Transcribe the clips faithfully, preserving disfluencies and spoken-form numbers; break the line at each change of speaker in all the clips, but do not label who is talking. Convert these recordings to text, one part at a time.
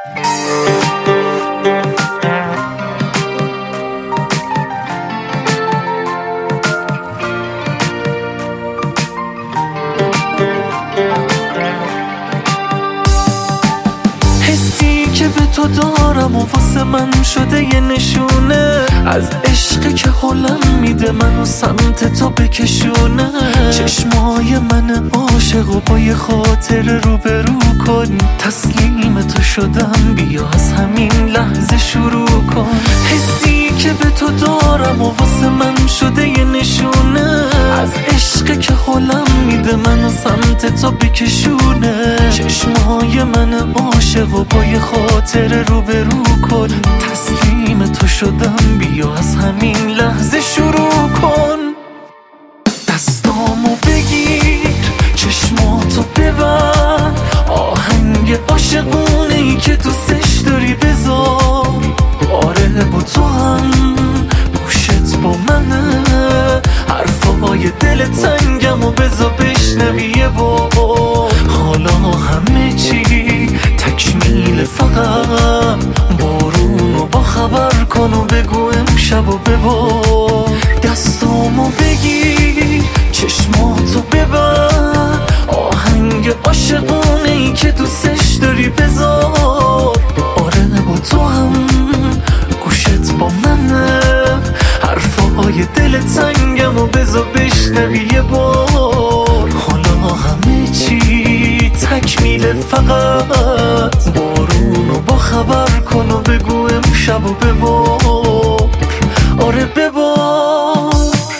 حسی که به تو دارم و واسه من شده یه نشونه از عشقی که حلم میده منو سمت تو بکشونه. چشمای من عاشق و با یه خاطر روبرو کن، تسلیم تو شدم بیا از همین لحظه شروع کن. حسی که به تو دارم و واسه من شده یه نشونه از عشقی که حلم میده منو سمت تو بکشونه. چشمای من عاشق و با یه خاطر روبرو کن، تسلیم تو شدم بیا از همین لحظه شروع کن. دستامو بگیر چشماتو ببر، آهنگ عاشقونه ای که دوستش داری بذار. آره با تو هم گوشت با منه، حرفای دل تنگم و بذار بشنوی یه بار. حالا همه چی تکمیل، فقط بارونو با خبر کن و بگو امشب و ببار. دستامو بگیر چشماتو ببر، آهنگ عاشقونه ای که دوستش داری بذار. آره با تو هم گوشت با منه، حرفای دل تنگم و بذار بشنوی یه بار. حالا همه چی تکمیل، فقط بارونو با خبر کن و بگو امشب و ببار. آره ببار.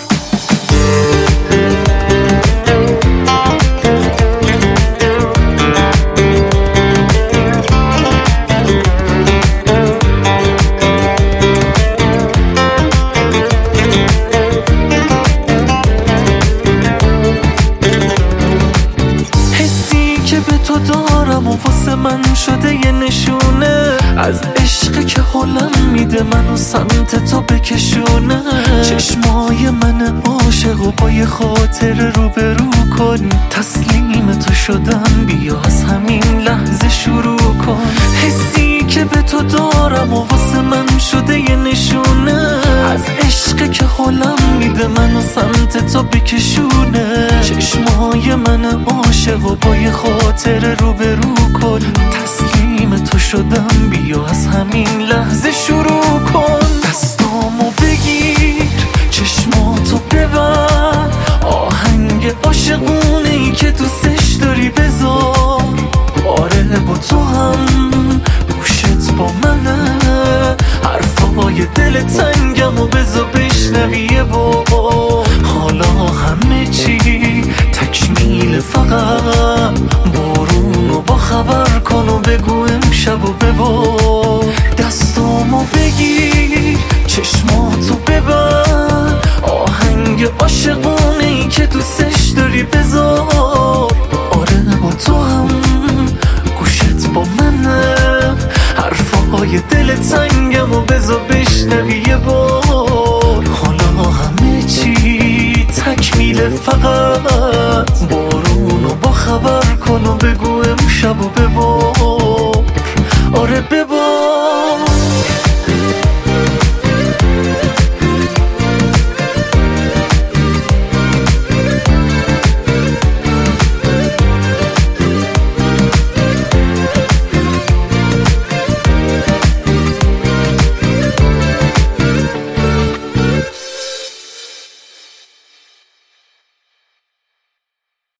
دارم و واسه من شده یه نشونه از عشقی که حلم میده منو سمت تو بکشونه. چشمای من عاشق و با یه خاطر روبرو کن، تسلیم تو شدم بیا از همین لحظه شروع کن. حسی که به تو دارم و واسه من شده یه نشونه از عشقی که حلم میده منو سمت تو بکشونه. چشمای من عاشق و با یه خاطر روبرو کن، تسلیم تو شدم بیا از همین لحظه شروع کن. دستامو بگیر چشماتو ببر، آهنگ عاشقونه ای که دوستش داری بذار. آره با تو هم گوشت با منه، حرفای دل تنگم و بذار بشنوی یه بار. حالا همه چی تکمیل، فقط بارونو با خبر کن و بگو امشب و ببار. دستامو بگیر چشماتو ببر، آهنگ عاشقونه ای که دوستش داری بذار. آره با تو هم گوشت با منه، حرفای دل تنگم و بذار بشنوی یه بار. حالا همه چی تکمیل، فقط بارونو با خبر کن و بگو امشب و ببار. آره ببار.